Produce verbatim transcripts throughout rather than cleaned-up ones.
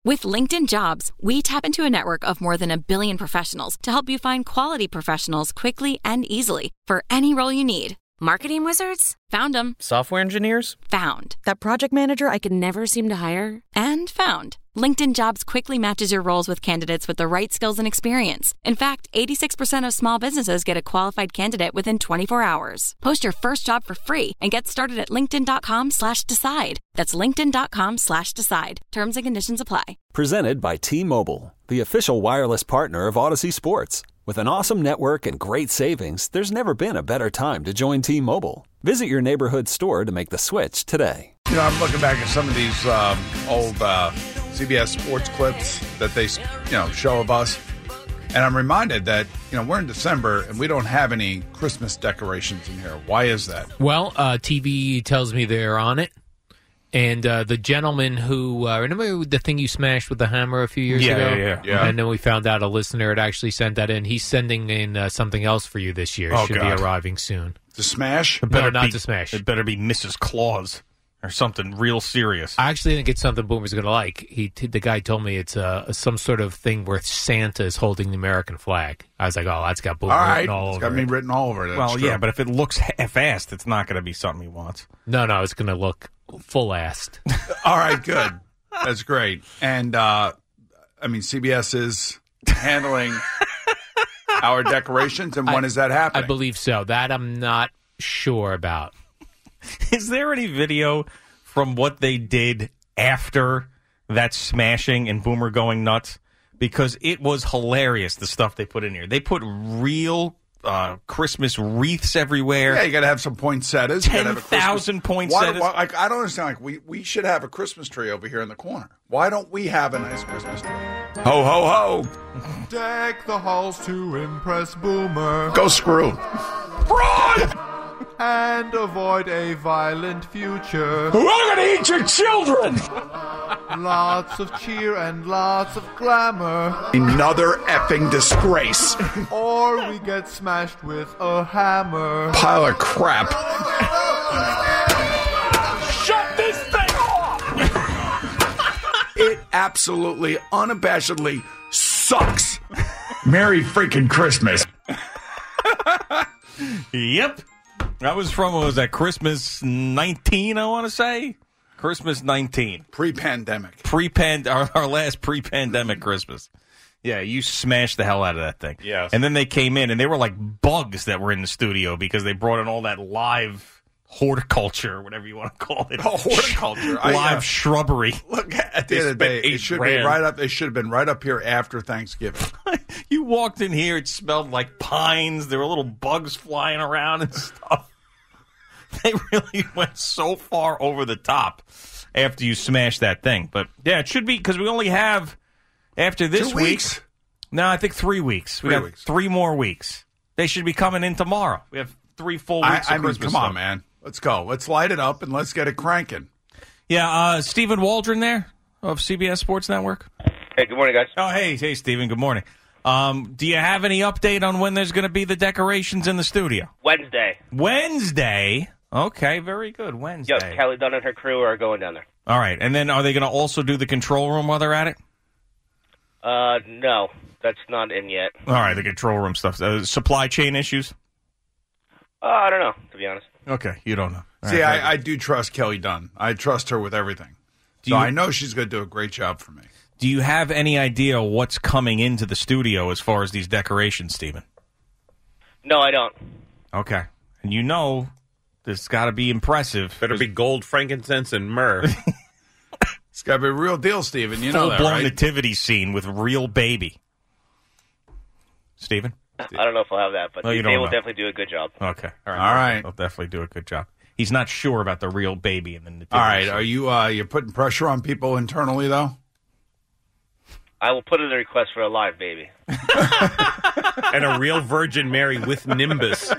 With LinkedIn Jobs, we tap into a network of more than a billion professionals to help you find quality professionals quickly and easily for any role you need. Marketing wizards? Found them. Software engineers? Found. That project manager I could never seem to hire? And found. LinkedIn Jobs quickly matches your roles with candidates with the right skills and experience. In fact, eighty-six percent of small businesses get a qualified candidate within twenty-four hours. Post your first job for free and get started at linkedin.com slash decide. That's linkedin.com slash decide. Terms and conditions apply. Presented by T-Mobile, the official wireless partner of Odyssey Sports. With an awesome network and great savings, there's never been a better time to join T-Mobile. Visit your neighborhood store to make the switch today. You know, I'm looking back at some of these um, old uh, C B S sports clips that they, you know, show of us. And I'm reminded that, you know, we're in December and we don't have any Christmas decorations in here. Why is that? Well, uh, T V tells me they're on it. And uh, the gentleman who, uh, remember the thing you smashed with the hammer a few years yeah, ago? Yeah, yeah, yeah. And then we found out a listener had actually sent that in. He's sending in uh, something else for you this year. It Oh, should God. be arriving soon. To smash? No, Better not be, to smash. It better be Missus Claus or something real serious. I actually think it's something Boomer's going to like. He, the guy told me it's uh, some sort of thing where Santa is holding the American flag. I was like, oh, that's got Boomer All right. written all It's over got me it. written all over it. That's well, true. yeah, but if it looks half-assed, it's not going to be something he wants. No, no, it's going to look full-assed. All right, good. That's great. And, uh, I mean, C B S is handling our decorations, and when I, is that happening? I believe so. That I'm not sure about. Is there any video from what they did after that smashing and Boomer going nuts? Because it was hilarious, the stuff they put in here. They put real uh, Christmas wreaths everywhere. Yeah, you got to have some poinsettias. You gotta have a Christmas- ten thousand Why, poinsettias. why, like, I don't understand. Like, we, we should have a Christmas tree over here in the corner. Why don't we have a nice Christmas tree? Ho, ho, ho. Deck the halls to impress Boomer. Go screw. Run! And avoid a violent future. We're going to eat your children! Lots of cheer and lots of glamour. Another effing disgrace. Or we get smashed with a hammer. Pile of crap. Shut this thing off! It absolutely, unabashedly sucks. Merry freaking Christmas. Yep. That was from, what was that, Christmas nineteen, I want to say? Christmas nineteen. Pre-pandemic. Pre-pand, our, our last pre-pandemic Christmas. Yeah, you smashed the hell out of that thing. Yes. And then they came in, and they were like bugs that were in the studio because they brought in all that live horticulture, whatever you want to call it. Oh, horticulture. live I, uh, shrubbery. Look, at the They end of the day, spent eight it should grand. be right up. They should have been right up here after Thanksgiving. You walked in here, it smelled like pines. There were little bugs flying around and stuff. They really went so far over the top after you smashed that thing. But, yeah, it should be, because we only have, after this Two week. weeks? No, I think three weeks. We Three got weeks. three more weeks. They should be coming in tomorrow. We have three full I, weeks I of mean, Christmas come on, stuff. man. Let's go. Let's light it up and let's get it cranking. Yeah, uh, Stephen Waldron there of C B S Sports Network. Hey, good morning, guys. Oh, hey, hey, Stephen. Good morning. Um, do you have any update on when there's going to be the decorations in the studio? Wednesday. Wednesday. Okay, very good. Wednesday. Yep, Kelly Dunn and her crew are going down there. All right, and then are they going to also do the control room while they're at it? Uh, no, that's not in yet. All right, the control room stuff. Uh, supply chain issues? Uh, I don't know, to be honest. Okay, you don't know. All See, right, I, I do trust Kelly Dunn. I trust her with everything. Do so you- I know she's going to do a great job for me. Do you have any idea what's coming into the studio as far as these decorations, Stephen? No, I don't. Okay. And you know this got to be impressive. Better be gold, frankincense, and myrrh. It's got to be a real deal, Steven. You know that, Full-blown right? nativity scene with real baby. Stephen? I don't know if I'll have that, but Oh, you they don't will know. definitely do a good job. Okay. All right. All right. They'll definitely do a good job. He's not sure about the real baby in the nativity All right. scene. Are you uh, you're putting pressure on people internally, though? I will put in a request for a live baby. And a real Virgin Mary with Nimbus.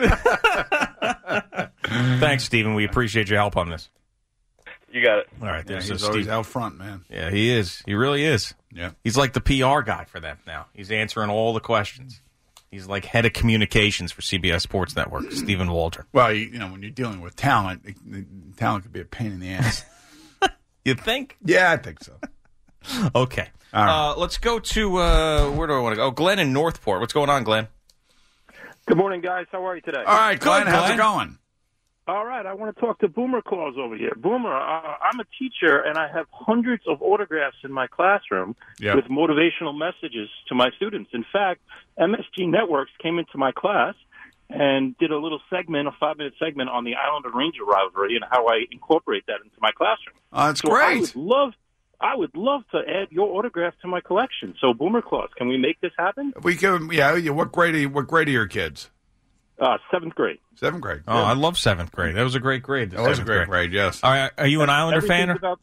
Thanks, Stephen. We appreciate your help on this. You got it. All right. Yeah, There's he's a always Steve- out front, man. Yeah, he is. He really is. Yeah. He's like the P R guy for them now. He's answering all the questions. He's like head of communications for C B S Sports Network, Stephen Waldron. Well, you, you know, when you're dealing with talent, it, it, talent could be a pain in the ass. You think? Yeah, I think so. Okay. All right. Uh, let's go to, uh, where do I want to go? Oh, Glenn in Northport. What's going on, Glenn? Good morning, guys. How are you today? All right, Glenn, Good, how's Glenn. it going? All right. I want to talk to Boomer Claus over here. Boomer, uh, I'm a teacher, and I have hundreds of autographs in my classroom Yep. with motivational messages to my students. In fact, M S G Networks came into my class and did a little segment, a five-minute segment on the Islander Ranger rivalry and how I incorporate that into my classroom. Oh, that's so I great. would love, I would love to add your autograph to my collection. So, Boomer Claus, can we make this happen? We can, yeah. yeah, What grade? Are you, what grade are your kids? Uh, seventh grade. Seventh grade. Oh, I love seventh grade. That was a great grade. the That was a seventh great grade. Yes. All right, are you an Islander fan? Everything's about-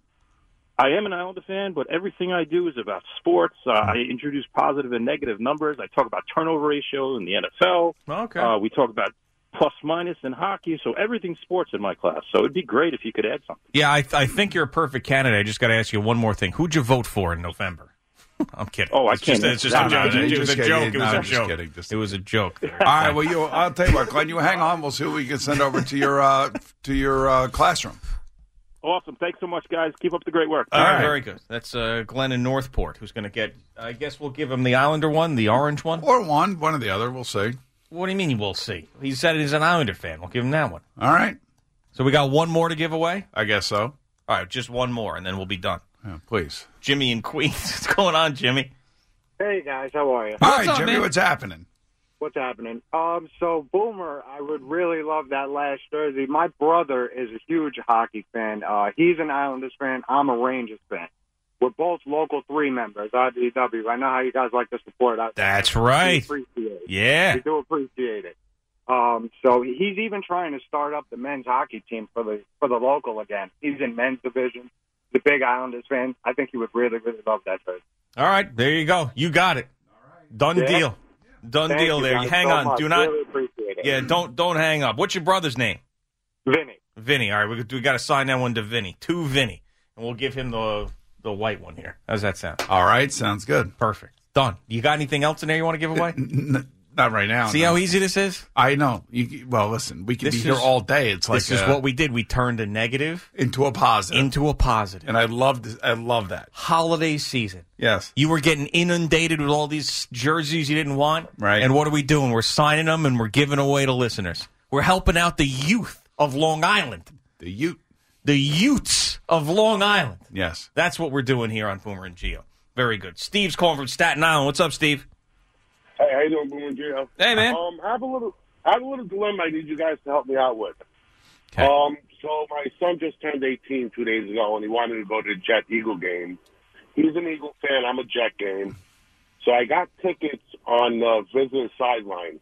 I am an Islander fan, but everything I do is about sports. Uh, I introduce positive and negative numbers. I talk about turnover ratio in the N F L. Okay. Uh, we talk about plus minus in hockey. So everything's sports in my class. So it'd be great if you could add something. Yeah, I, I think you're a perfect candidate. I just got to ask you one more thing. Who'd you vote for in November? I'm kidding. Oh, I it's can't Just, it's just No, a no, joke. no, it just was a kidding. joke. It No, was a I'm just joke. kidding. Just- It was a joke. All right. Well, you. I'll tell you what, Glenn. You hang on. We'll see what we can send over to your uh, to your uh, classroom. Awesome. Thanks so much, guys. Keep up the great work. All right, right. very good. That's uh, Glenn in Northport, who's going to get. I guess we'll give him the Islander one, the orange one. Or one, one or the other. We'll see. What do you mean? We'll see. He said he's an Islander fan. We'll give him that one. All right. So we got one more to give away. I guess so. All right, just one more, and then we'll be done. Yeah, please. Jimmy in Queens. What's going on, Jimmy? Hey guys, how are you? All What's right, up, Jimmy. man? What's happening? What's happening? Um, so Boomer, I would really love that last jersey. My brother is a huge hockey fan. Uh, he's an Islanders fan. I'm a Rangers fan. We're both local three members, R D W. I know how you guys like to support us. That's We right. appreciate it. Yeah. We do appreciate it. Um, so he's even trying to start up the men's hockey team for the for the local again. He's in men's division. The big Islanders fan. I think he would really, really love that jersey. All right, there you go. You got it. Done Yeah. deal. Done Thank deal you there. guys You hang so on. much. Do not. Really appreciate it. Yeah, don't don't hang up. What's your brother's name? Vinny. Vinny. All right, we, we got to sign that one to Vinny. To Vinny. And we'll give him the the white one here. How's that sound? All right. Sounds good. Perfect. Done. You got anything else in there you want to give away? N- not right now. See no. how easy this is? I know. You, well, listen. We could This be here is- all day. It's like This is uh, what we did. We turned a negative into a positive, into a positive. and I love. This, I love that. Holiday season. Yes. You were getting inundated with all these jerseys you didn't want. Right. And what are we doing? We're signing them and we're giving away to listeners. We're helping out the youth of Long Island. The Ute. The Utes of Long Island. Yes. That's what we're doing here on Boomer and Geo. Very good. Steve's calling from Staten Island. What's up, Steve? Hey, how you doing, Boomer and Gio? Hey, man. Um, I have a little, I have a little dilemma. I need you guys to help me out with. Okay. Um, so my son just turned eighteen two days ago, and he wanted to go to the Jet Eagle game. He's an Eagle fan. I'm a Jet game. So I got tickets on the visitor sideline.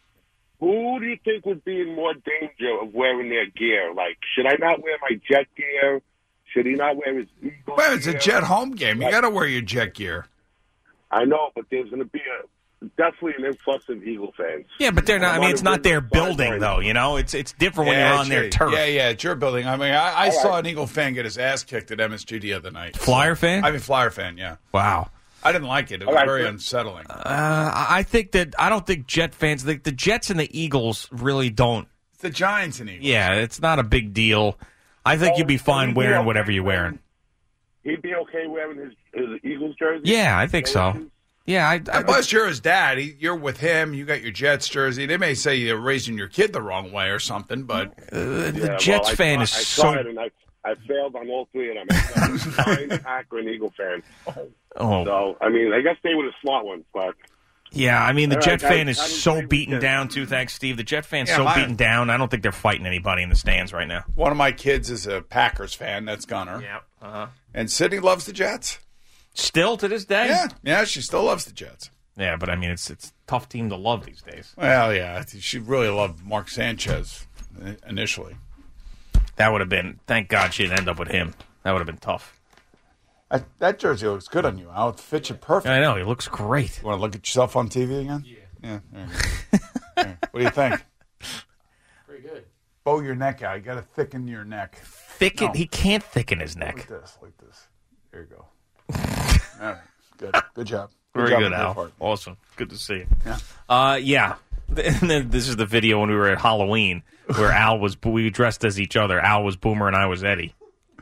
Who do you think would be in more danger of wearing their gear? Like, should I not wear my Jet gear? Should he not wear his Eagle Well, it's a gear? Jet home game. You got to wear your Jet gear. I know, but there's going to be a definitely an influx of Eagle fans. Yeah, but they're not. I mean, it's not their building, Sideline. though. You know, it's it's different when Yeah, you're on it's their your- turf. Yeah, yeah, it's your building. I mean, I, I All saw right. an Eagle fan get his ass kicked at M S G the other night. Flyer fan? I mean, Flyer fan, yeah. Wow. I didn't like it. It was All right, very good. unsettling. Uh, I think that I don't think Jet fans. The, the Jets and the Eagles really don't. It's the Giants and Eagles. Yeah, it's not a big deal. I think Oh, you'd be fine he'd be wearing okay whatever you're wearing. He'd be okay wearing his, his Eagles jersey? Yeah, I think so. Yeah, I, I, Plus, you're his dad. He, you're with him. You got your Jets jersey. They may say you're raising your kid the wrong way or something, but uh, the Yeah, Jets well, I fan tried- is I so. tried and I, I failed on all three of them. I'm a fine Packer and Eagle fan. Oh, So, I mean, I guess they were the smart ones, but yeah. I mean, the All Jet right, fan guys, is have a so great beaten weekend. down too. Thanks, Steve. The Jet fan's Yeah, so my- beaten down. I don't think they're fighting anybody in the stands right now. one of my kids is a Packers fan. That's Gunner. Yeah. Uh-huh. And Sydney loves the Jets. Still to this day. Yeah, yeah, she still loves the Jets. Yeah, but I mean, it's it's a tough team to love these days. Well, yeah, she really loved Mark Sanchez initially. That would have been. Thank God she didn't end up with him. That would have been tough. I, that jersey looks good on you, Al. It fits you perfect. I know he looks great. You want to look at yourself on T V again? Yeah. Yeah. There you go. There. What do you think? Pretty good. Bow your neck out. You got to thicken your neck. Thicken. No. He can't thicken his Like neck. this, like this. There you go. All right. Good. Good job. Very job good, on your Al. part. Awesome. Good to see you. Yeah. Uh, yeah. And then this is the video when we were at Halloween where Al was we dressed as each other. Al was Boomer and I was Eddie.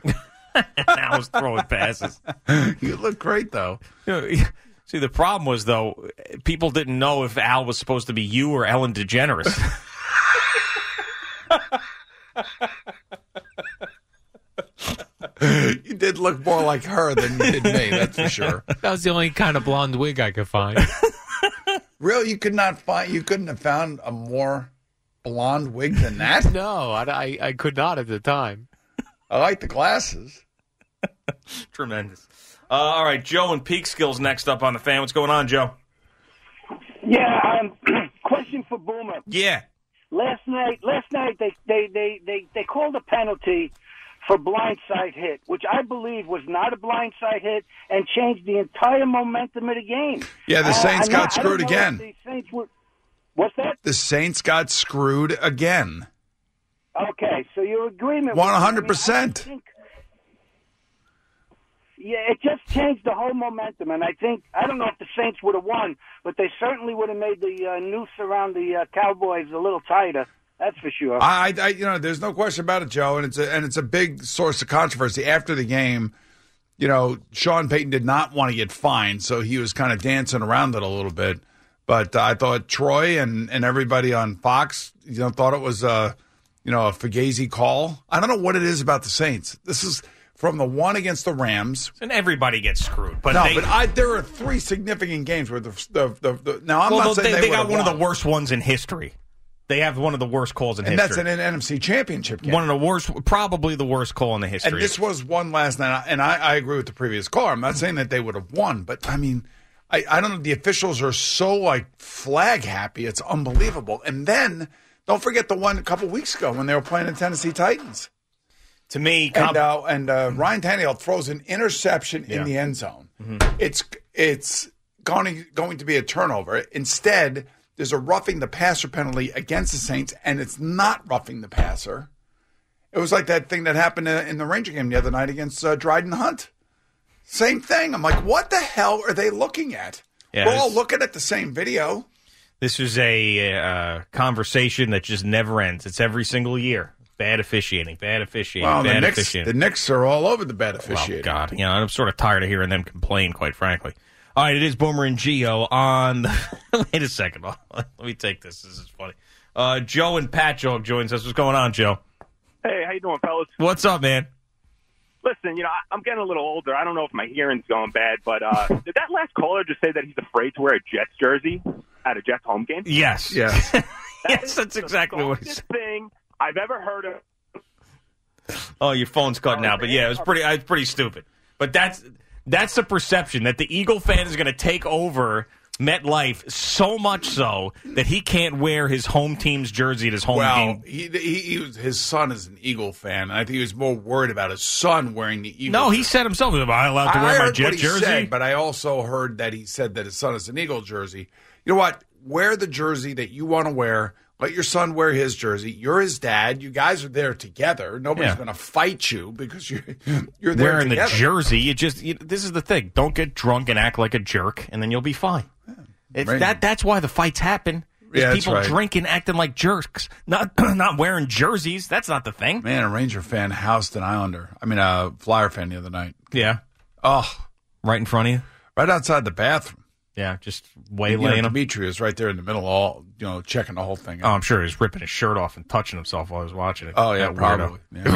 and I was throwing passes. You look great, though. You know, see, the problem was, though, people didn't know if Al was supposed to be you or Ellen DeGeneres. You did look more like her than you did me, that's for sure. That was the only kind of blonde wig I could find. Really? You could not find, you couldn't have found a more blonde wig than that? No, I, I, I could not at the time. I like the glasses. Tremendous. Uh, all right, Joe and Peekskill's next up on the fan. What's going on, Joe? Yeah, um, question for Boomer. Yeah. Last night, last night they they they they, they called a penalty for blindside hit, which I believe was not a blindside hit and changed the entire momentum of the game. Yeah, the Saints uh, got not, screwed again. The Saints were, what's that? The Saints got screwed again. Okay, so your agreement. one hundred percent. I mean, I think, yeah, it just changed the whole momentum, and I think, I don't know if the Saints would have won, but they certainly would have made the uh, noose around the uh, Cowboys a little tighter. That's for sure. I, I, you know, there's no question about it, Joe, and it's a, and it's a big source of controversy. After the game, you know, Sean Payton did not want to get fined, so he was kind of dancing around it a little bit. But uh, I thought Troy and, and everybody on Fox, you know, thought it was a, you know, a fugazi call. I don't know what it is about the Saints. This is from the one against the Rams, and everybody gets screwed. But no, they, but I, there are three significant games where the the, the, the now I'm well, not saying they, they, they got one won. of the worst ones in history. They have one of the worst calls in and history. And that's an N F C Championship game. One of the worst, probably the worst call in the history. And this was one last night, and I, I agree with the previous caller. I'm not saying that they would have won, but, I mean, I, I don't know. The officials are so, like, flag happy. It's unbelievable. And then, don't forget the one a couple weeks ago when they were playing the Tennessee Titans. To me, comp- and, uh, and uh, Ryan Tannehill throws an interception yeah. in the end zone. Mm-hmm. It's it's going, going to be a turnover. Instead, there's a roughing the passer penalty against the Saints, and it's not roughing the passer. It was like that thing that happened in the Ranger game the other night against uh, Dryden Hunt. Same thing. I'm like, what the hell are they looking at? Yeah, We're all looking at the same video. This is a uh, conversation that just never ends. It's every single year. Bad officiating, bad officiating, well, bad the Knicks, officiating. The Knicks are all over the bad officiating. Oh, God. You know, I'm sort of tired of hearing them complain, quite frankly. All right, it is Boomer and Gio on the... Wait a second. Let me take this. This is funny. Uh, Joe and Pat Jog joins us. What's going on, Joe? Hey, how you doing, fellas? What's up, man? Listen, you know, I'm getting a little older. I don't know if my hearing's going bad, but uh, did that last caller just say that he's afraid to wear a Jets jersey at a Jets home game? Yes. Yes. that yes, that's exactly what he said. said. Thing I've ever heard of. Oh, your phone's cutting out, but yeah, it was pretty. It's pretty stupid. But that's that's the perception that the Eagle fan is going to take over MetLife so much so that he can't wear his home team's jersey at his home well, game. He, he, he was, his son is an Eagle fan, and I think he was more worried about his son wearing the Eagle. No, jersey. he said himself, "Am I allowed to I wear my heard Jet what he jersey?" Said, but I also heard that he said that his son is an Eagle jersey. You know what? Wear the jersey that you want to wear. Let your son wear his jersey. You're his dad. You guys are there together. Nobody's Yeah. going to fight you because you're you're there Wearing together. the jersey, you just you, this is the thing. Don't get drunk and act like a jerk, and then you'll be fine. It's Right. that that's why the fights happen. Is Yeah, that's people right. drinking, acting like jerks, not not wearing jerseys. That's not the thing. Man, a Ranger fan housed an Islander. I mean, a Flyer fan the other night. Yeah. Oh, right in front of you, right outside the bathroom. Yeah, just You waylaying know, him. Dimitri is right there in the middle, all you know, checking the whole thing Oh, out. I'm sure he was ripping his shirt off and touching himself while I was watching it. Oh, yeah, That probably.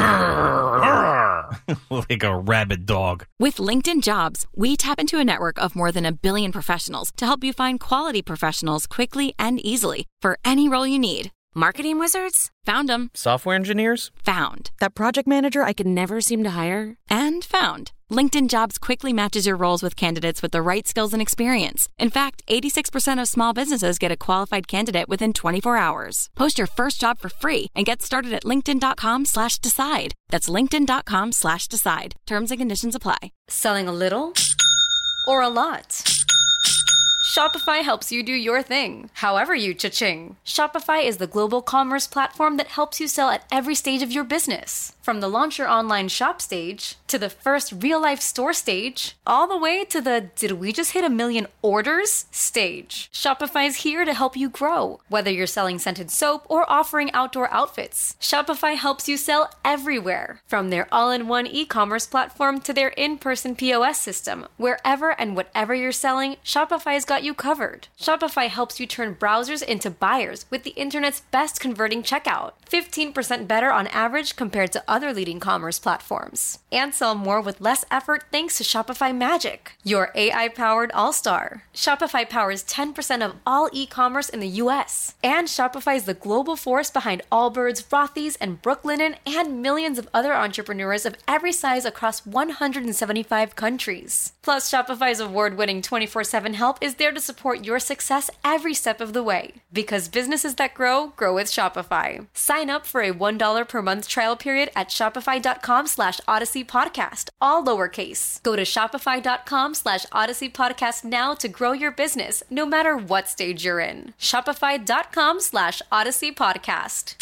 weirdo. Like a rabid dog. With LinkedIn Jobs, we tap into a network of more than a billion professionals to help you find quality professionals quickly and easily for any role you need. Marketing wizards? Found them. Software engineers? Found. That project manager I could never seem to hire? And found. LinkedIn Jobs quickly matches your roles with candidates with the right skills and experience. In fact, eighty-six percent of small businesses get a qualified candidate within twenty-four hours. Post your first job for free and get started at linkedin.com slash decide. That's linkedin.com slash decide. Terms and conditions apply. Selling a little or a lot? Shopify helps you do your thing, however you cha-ching. Shopify is the global commerce platform that helps you sell at every stage of your business. From the launch your online shop stage, to the first real-life store stage, all the way to the did we just hit a million orders stage. Shopify's here to help you grow. Whether you're selling scented soap or offering outdoor outfits, Shopify helps you sell everywhere. From their all-in-one e-commerce platform to their in-person P O S system, wherever and whatever you're selling, Shopify's got you covered. Shopify helps you turn browsers into buyers with the internet's best converting checkout. fifteen percent better on average compared to other leading commerce platforms. And sell more with less effort thanks to Shopify Magic, your A I-powered all-star. Shopify powers ten percent of all e-commerce in the U S. And Shopify is the global force behind Allbirds, Rothy's, and Brooklinen, and millions of other entrepreneurs of every size across one hundred seventy-five countries. Plus, Shopify's award-winning twenty-four seven help is there to support your success every step of the way. Because businesses that grow, grow with Shopify. Sign up for a one dollar per month trial period at shopify.com slash Odyssey Podcast, all lowercase. Go to shopify.com slash Odyssey Podcast now to grow your business, no matter what stage you're in. Shopify.com slash Odyssey Podcast.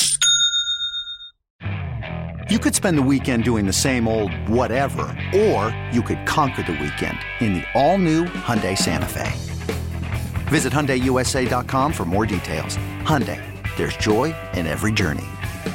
You could spend the weekend doing the same old whatever, or you could conquer the weekend in the all-new Hyundai Santa Fe. Visit Hyundai U S A dot com for more details. Hyundai, there's joy in every journey.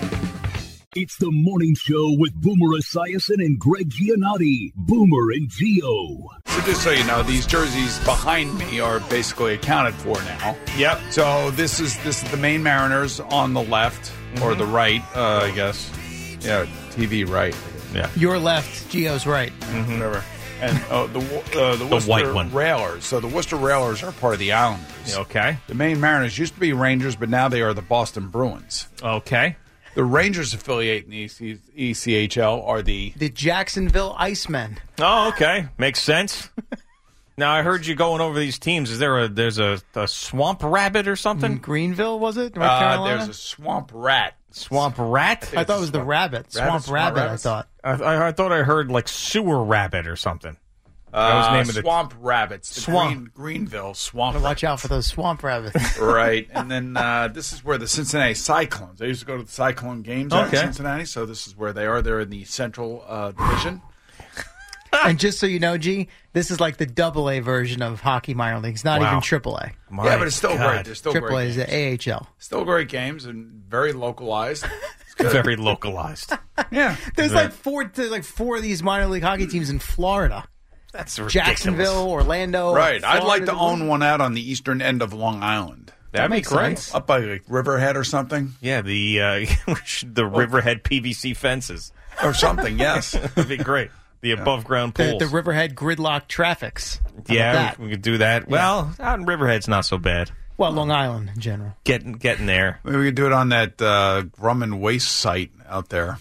It's the morning show with Boomer Esiason and Greg Giannotti. Boomer and Gio. So just so you know, these jerseys behind me are basically accounted for now. Yep. So this is this is the Maine Mariners on the left, mm-hmm. or the right, uh, I guess. Yeah, T V right. Yeah. Your left, Gio's right. Mm-hmm. Whatever. And uh, the uh, the, Worcester the white one. Railers. So the Worcester Railers are part of the Islanders. Okay. The Maine Mariners used to be Rangers, but now they are the Boston Bruins. Okay. The Rangers affiliate in the E C H L are the... The Jacksonville Icemen. Oh, okay. Makes sense. Now, I heard you going over these teams. Is there a there's a, a swamp rabbit or something? In Greenville, was it? North uh, Carolina? There's a swamp rat. Swamp rat? I, I thought it was the rabbit. Swamp rabbit, rabbit, I thought. I, I, I thought I heard like sewer rabbit or something. Uh, that was the name of the swamp rabbits. The swamp. Green, Greenville swamp. Watch rabbits. Out for those swamp rabbits. Right, and then uh, this is where the Cincinnati Cyclones. I used to go to the Cyclone games okay. out in Cincinnati, so this is where they are. They're in the Central uh, Division. And just so you know, G, this is like the double A version of hockey minor leagues, not wow. even triple A. My yeah, but it's still God. great. There's still triple great A is the A H L. Still great games and very localized. Very localized. Yeah, there's like four. There's like four of these minor league hockey teams in Florida. That's ridiculous. Jacksonville, Orlando. Right. Florida, I'd like to own one out on the eastern end of Long Island. That'd that be great. Sense. Up by like Riverhead or something. Yeah, the uh, the Riverhead P V C fences or something. Yes, that'd be great. The yeah. above ground the, pools. the Riverhead gridlock traffics. How yeah, we, we could do that. Yeah. Well, out in Riverhead's not so bad. Well, Long Island in general. Getting getting there. Maybe we could do it on that uh, Grumman Waste site out there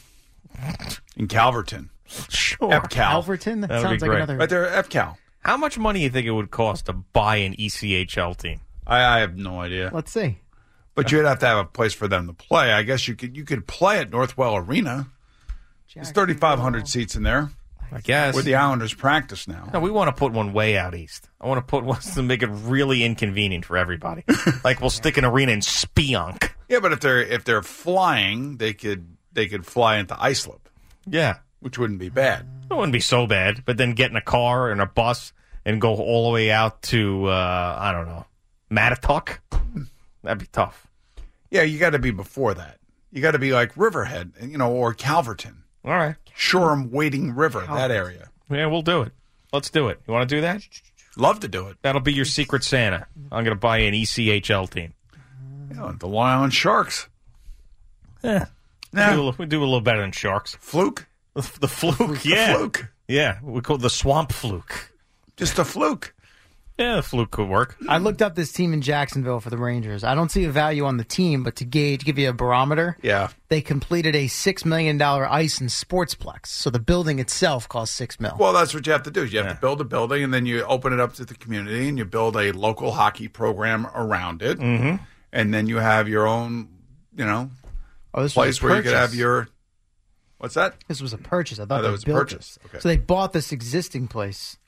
in Calverton. Sure. F Cal. Calverton? That, that sounds like great. another. Right there, F Cal. How much money do you think it would cost to buy an E C H L team? I, I have no idea. Let's see. But you'd have to have a place for them to play. I guess you could you could play at Northwell Arena. There's thirty-five hundred seats in there. I guess. Where the Islanders practice now. No, we want to put one way out east. I want to put one to make it really inconvenient for everybody. Like we'll stick an arena in Spionk. Yeah, but if they're if they're flying, they could they could fly into Islip. Yeah, which wouldn't be bad. It wouldn't be so bad. But then get in a car and a bus and go all the way out to uh, I don't know, Mattatuck. That'd be tough. Yeah, you got to be before that. You got to be like Riverhead, you know, or Calverton. All right. Shoreham, Wading River, that area. Yeah, we'll do it. Let's do it. You want to do that? Love to do it. That'll be your secret Santa. I'm going to buy an E C H L team. Yeah, the Long Island Sharks. Yeah. Nah. We, do a, we do a little better than Sharks. Fluke? The, the fluke, yeah. The fluke. Yeah, we call it the swamp fluke. Just a fluke. Yeah, the fluke could work. I looked up this team in Jacksonville for the Rangers. I don't see a value on the team, but to gauge, give you a barometer, yeah, they completed a six million dollars ice and sportsplex. So the building itself cost six mil. Well, that's what you have to do. You have yeah. to build a building, and then you open it up to the community, and you build a local hockey program around it. Mm-hmm. And then you have your own, you know, oh, this place where you could have your... What's that? This was a purchase. I thought oh, that was a built purchase. It. Okay. So they bought this existing place.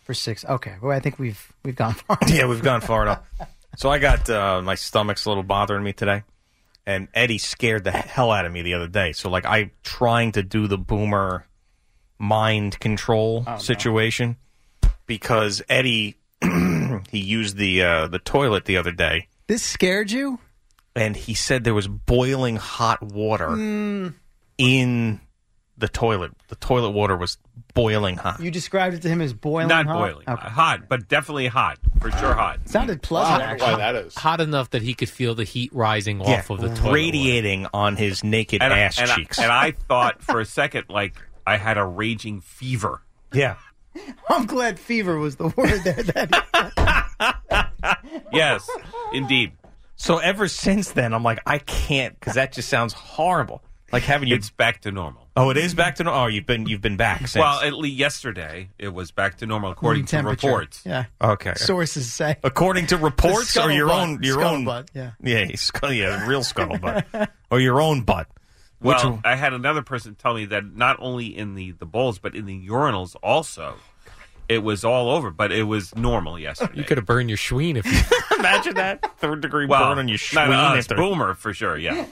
For six. Okay. Well, I think we've we've gone far. Yeah, we've gone far enough. So I got uh, my stomach's a little bothering me today, and Eddie scared the hell out of me the other day. So like I trying to do the Boomer mind control Oh, no. situation because Eddie he used the uh, the toilet the other day. This scared you? And he said there was boiling hot water Mm. in the toilet. The toilet water was boiling hot. You described it to him as boiling Not hot? boiling. Okay. Hot, but definitely hot. For sure hot. Sounded pleasant, actually. is. Hot enough that he could feel the heat rising Yeah, off of the toilet. radiating on his naked And, I- ass and, I, cheeks. and I thought for a second, like, I had a raging fever. Yeah. I'm glad fever was the word there. That Yes, indeed. So ever since then, I'm like, I can't, because that just sounds horrible. Like having you. It's back to normal. Oh, it is back to normal. Oh, you've been you've been back since. Well, at least yesterday, it was back to normal according Room to temperature. reports. Yeah. Okay. Sources say. According to reports, The or your scuttlebutt. own your own Scuttlebutt, yeah. yeah, scull, yeah, real scuttlebutt, or your own butt. Which Well, one- I had another person tell me that not only in the, the bowls, but in the urinals also, it was all over, but it was normal yesterday. You could have burned your schween if you... imagine that third degree well, burn on your not schween us, after- Boomer for sure, yeah.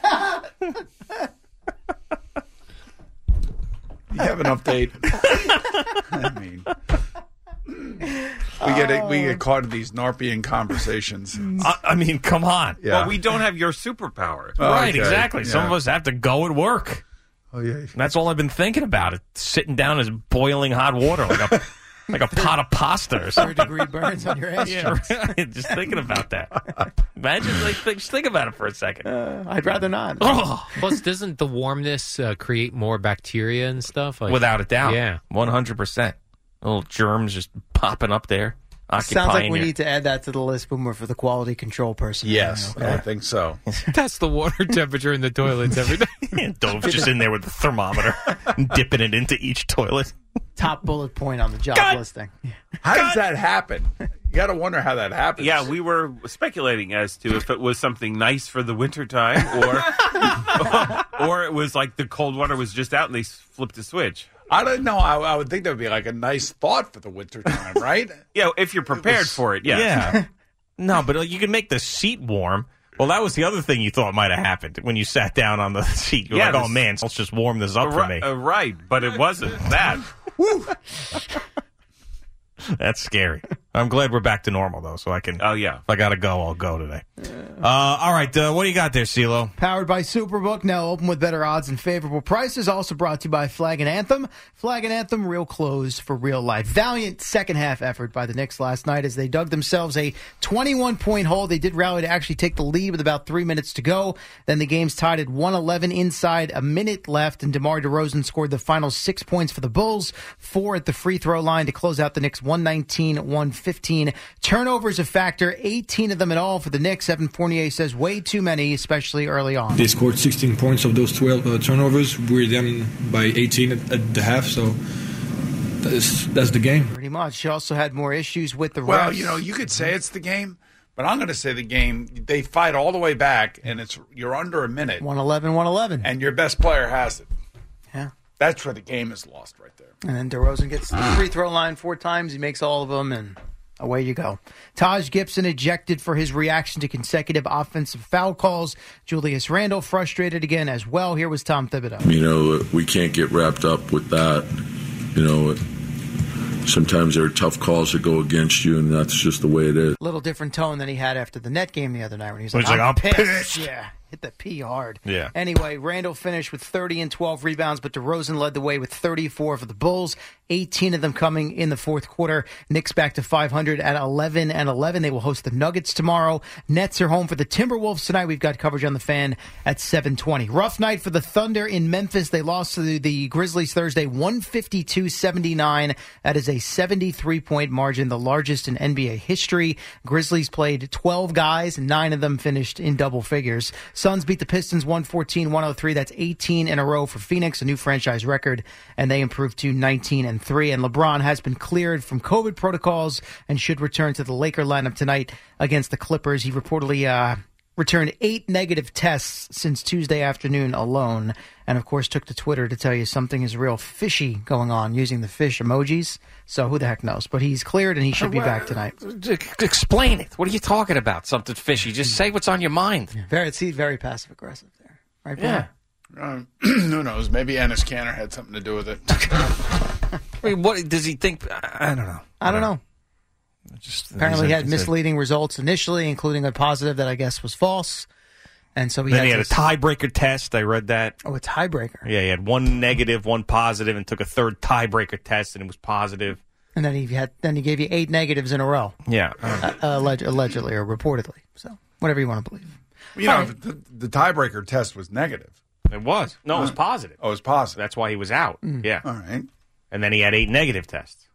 You have an update. I mean, we get we get caught in these Narpian conversations. I, I mean, come on. Yeah. Well, we don't have your superpower. Right, Okay, exactly. Some yeah. of us have to go at work. Oh yeah. And that's all I've been thinking about. It sitting down is boiling hot water like a like a pot of pasta or Third something. degree burns on your ass Yeah, cheeks. right. Just thinking about that. Imagine, like, think, just think about it for a second. Uh, I'd rather not. Oh, Plus, doesn't the warmness uh, create more bacteria and stuff? Like, without a doubt. Yeah. one hundred percent. Little germs just popping up there. Occupying Sounds like we your- need to add that to the list, Boomer, for the quality control person. Yes, Okay. I think so. Test the water temperature in the toilets every day. Yeah, Dove's just in there with the thermometer, dipping it into each toilet. Top bullet point on the job God. listing. How does that happen? You got to wonder how that happens. Yeah, we were speculating as to if it was something nice for the wintertime or, or it was like the cold water was just out and they flipped a switch. I don't know. I, I would think that would be like a nice thought for the wintertime, right? Yeah, if you're prepared was- for it, yes. Yeah. No, but uh, you can make the seat warm. Well, that was the other thing you thought might have happened when you sat down on the seat. You're Yeah, like, oh, this- man, let's just warm this up for Ri- me. uh, right, but it wasn't that. That's scary. I'm glad we're back to normal, though, so I can. Oh, yeah. If I got to go, I'll go today. Uh, all right. Uh, what do you got there, CeeLo? Powered by Superbook, now open with better odds and favorable prices. Also brought to you by Flag and Anthem. Flag and Anthem, real clothes for real life. Valiant second half effort by the Knicks last night as they dug themselves a twenty-one point hole. They did rally to actually take the lead with about three minutes to go. Then the game's tied at one eleven inside a minute left, and DeMar DeRozan scored the final six points for the Bulls, four at the free throw line to close out the Knicks one nineteen one fifteen. Turnovers a factor, eighteen of them in all for the Knicks. Evan Fournier says way too many, especially early on. They scored sixteen points of those twelve uh, turnovers. We're down by eighteen at, at the half, so that's, that's the game. Pretty much. She also had more issues with the refs. Well, you know, you could say it's the game, but I'm going to say the game. They fight all the way back, and it's you're under a minute. one eleven one eleven. And your best player has it. Yeah. That's where the game is lost right there. And then DeRozan gets to the free throw line four times. He makes all of them, and away you go. Taj Gibson ejected for his reaction to consecutive offensive foul calls. Julius Randle frustrated again as well. Here was Tom Thibodeau. You know, we can't get wrapped up with that. You know, sometimes there are tough calls that go against you, and that's just the way it is. Little different tone than he had after the net game the other night when he was He's like, like, I'm, "I'm pissed. pissed." Yeah, hit the P hard. Yeah. Anyway, Randall finished with thirty and twelve rebounds, but DeRozan led the way with thirty-four for the Bulls, eighteen of them coming in the fourth quarter. Knicks back to five hundred at eleven and eleven. They will host the Nuggets tomorrow. Nets are home for the Timberwolves tonight. We've got coverage on the Fan at seven twenty. Rough night for the Thunder in Memphis. They lost to the, the Grizzlies Thursday, one fifty-two seventy-nine. That is a seventy-three point margin, the largest in N B A history. Grizzlies played twelve guys, nine of them finished in double figures. Suns beat the Pistons one fourteen one oh three. That's eighteen in a row for Phoenix, a new franchise record, and they improved to nineteen and three. And LeBron has been cleared from COVID protocols and should return to the Laker lineup tonight against the Clippers. He reportedly uh, returned eight negative tests since Tuesday afternoon alone. And, of course, took to Twitter to tell you something is real fishy going on using the fish emojis. So who the heck knows? But he's cleared, and he should be back tonight. Explain it. What are you talking about? Something fishy. Just say what's on your mind. Very, see, very passive-aggressive there. Right, Yeah. Um, who knows? Maybe Ennis Canner had something to do with it. I mean, what does he think? I don't know. I don't know. Just, Apparently, he had it's a- misleading results initially, including a positive that I guess was false. And so he Then had, he had a to- tiebreaker test. I read that. Oh, a tiebreaker. Yeah, he had one negative, one positive, and took a third tiebreaker test, and it was positive. And then he had then he gave you eight negatives in a row. Yeah. Uh, alleg- allegedly or reportedly. So whatever you want to believe. You know, the, the tiebreaker test was negative. It was. No, it was positive. Oh, it was positive. That's why he was out. Mm. Yeah. All right. And then he had eight negative tests.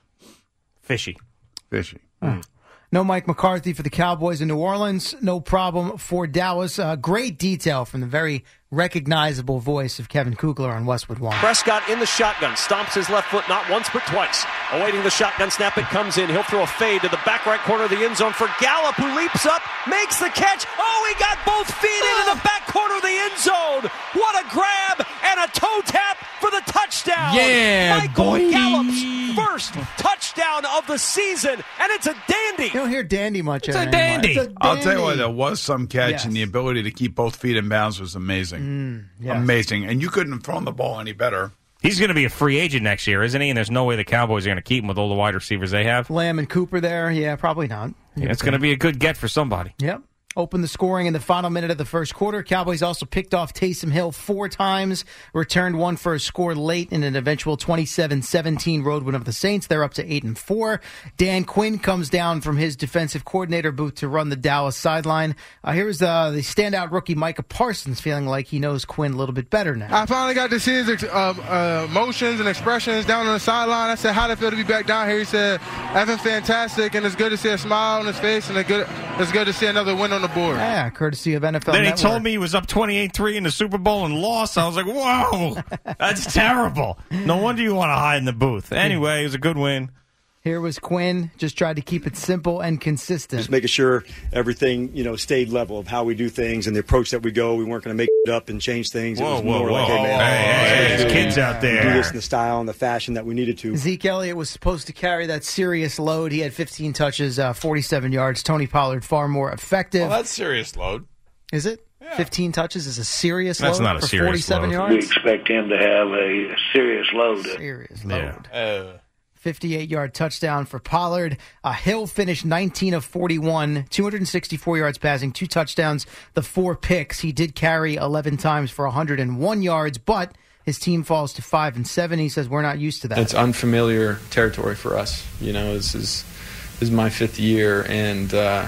Fishy. Fishy. Mm. No Mike McCarthy for the Cowboys in New Orleans. No problem for Dallas. Uh, great detail from the very recognizable voice of Kevin Kugler on Westwood One. Prescott in the shotgun, stomps his left foot not once but twice. Awaiting the shotgun snap, it comes in. He'll throw a fade to the back right corner of the end zone for Gallup, who leaps up, makes the catch. Oh, he got both feet into the back corner of the end zone. What a grab and a toe tap for the touchdown. Yeah, Michael boy. Gallup's first touchdown of the season, and it's a dandy. You don't hear dandy much It's a anymore. dandy. It's a dandy. I'll tell you what, there was some catch, Yes. and the ability to keep both feet in bounds was amazing. Mm, yes. Amazing. And you couldn't have thrown the ball any better. He's going to be a free agent next year, isn't he? And there's no way the Cowboys are going to keep him with all the wide receivers they have. Lamb and Cooper there. Yeah, probably not. Yeah, it's going to be a good get for somebody. Yep. Opened the scoring in the final minute of the first quarter. Cowboys also picked off Taysom Hill four times, returned one for a score late in an eventual twenty-seven seventeen road win of the Saints. They're up to eight and four. Dan Quinn comes down from his defensive coordinator booth to run the Dallas sideline. Uh, here's uh, the standout rookie Micah Parsons feeling like he knows Quinn a little bit better now. I finally got to see his uh, uh, emotions and expressions down on the sideline. I said, how'd it feel to be back down here? He said, that's been fantastic, and it's good to see a smile on his face, and it's good, it's good to see another win on the board. Yeah, courtesy of N F L Then Network. he told me he was up twenty-eight three in the Super Bowl and lost. I was like, whoa, that's terrible. No wonder you want to hide in the booth. Anyway, it was a good win. Here was Quinn, just tried to keep it simple and consistent. Just making sure everything, you know, stayed level of how we do things and the approach that we go. We weren't going to make it up and change things. Whoa, it was whoa, more whoa. like, hey, man, Hey, hey, hey, there's kids out there. do this in the style and the fashion that we needed to. Zeke Elliott was supposed to carry that serious load. He had fifteen touches, uh, forty-seven yards. Tony Pollard far more effective. Well, that's serious load. Is it? fifteen touches is a serious That's load not a for serious forty-seven load. We yards? expect him to have a serious load. Serious load. Uh, fifty-eight-yard touchdown for Pollard. Uh, Hill finished nineteen of forty-one, two hundred sixty-four yards passing, two touchdowns, the four picks. He did carry eleven times for one hundred one yards, but his team falls to five and seven. He says we're not used to that. It's unfamiliar territory for us. You know, this is this is my fifth year, and uh,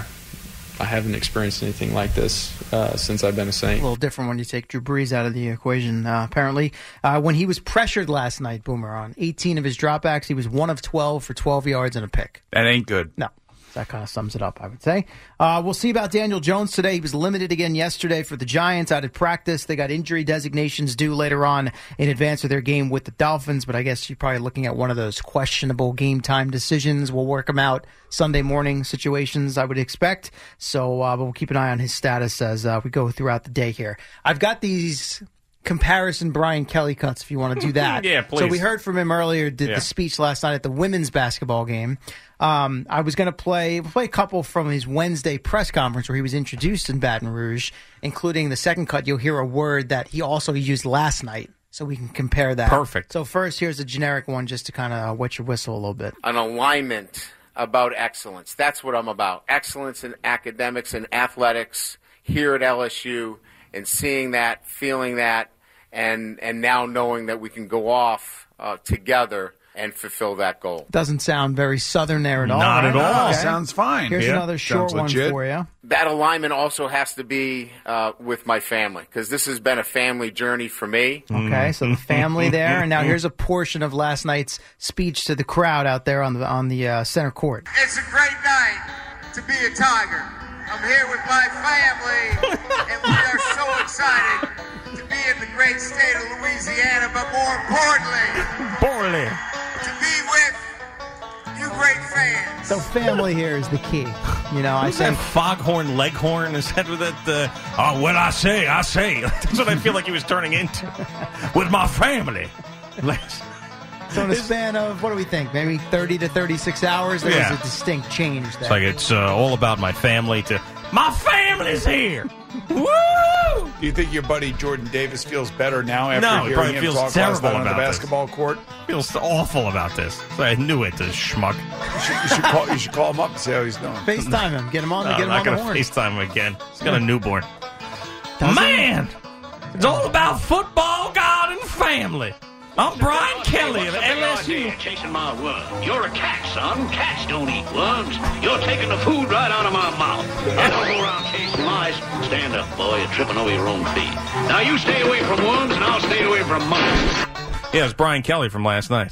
I haven't experienced anything like this uh, since I've been a Saint. A little different when you take Drew Brees out of the equation, uh, apparently. Uh, when he was pressured last night, Boomer, on eighteen of his dropbacks, he was one of twelve for twelve yards and a pick. that ain't good. No. That kind of sums it up, I would say. Uh, we'll see about Daniel Jones today. He was limited again yesterday for the Giants out at practice. They got injury designations due later on in advance of their game with the Dolphins, but I guess you're probably looking at one of those questionable game time decisions. We'll work them out Sunday morning situations, I would expect. So uh, we'll keep an eye on his status as uh, we go throughout the day here. I've got these comparison Brian Kelly cuts if you want to do that. Yeah, please. So we heard from him earlier, did Yeah. the speech last night at the women's basketball game. Um, I was going to play play a couple from his Wednesday press conference where he was introduced in Baton Rouge, including the second cut. You'll hear a word that he also used last night, so we can compare that. Perfect. So first, here's a generic one just to kind of wet your whistle a little bit. An alignment about excellence. That's what I'm about. Excellence in academics and athletics here at L S U, and seeing that, feeling that, and and now knowing that we can go off uh, together and fulfill that goal. Doesn't sound very Southern there at all. Not at right? all. Okay. Sounds fine. Here's Yeah. another short Sounds one legit. for you. That alignment also has to be uh, with my family, because this has been a family journey for me. Okay, so the family there, and now here's a portion of last night's speech to the crowd out there on the on the uh, center court. It's a great night to be a Tiger. I'm here with my family, and we are so excited to be in the great state of Louisiana, but more importantly, Borley. to be with you great fans. So family here is the key. You know, I Who's that think foghorn leghorn? Is that what that? Uh, oh, what I say, I say. That's what I feel like he was turning into with my family. so in a span of, what do we think, maybe thirty to thirty-six hours, there Yeah. was a distinct change there. It's like it's uh, all about my family to my family's here. Woo! Do you think your buddy Jordan Davis feels better now after No, he hearing probably him feels talk last terrible night on the about this. basketball court? Feels awful about this. I knew it, this schmuck. You should, you, should call, you should call him up and see how he's doing. FaceTime him. Get him on, No, get I'm him not on the going to horn. FaceTime him again. He's got a newborn. Does Man, it's all about football, God, and family. I'm Brian Kelly of L S U. Chasing my worm. You're a cat, son. Cats don't eat worms. You're taking the food right out of my mouth. I don't go around chasing mice. Stand up, boy. You're tripping over your own feet. Now you stay away from worms, and I'll stay away from mice. Yeah, it's Brian Kelly from last night.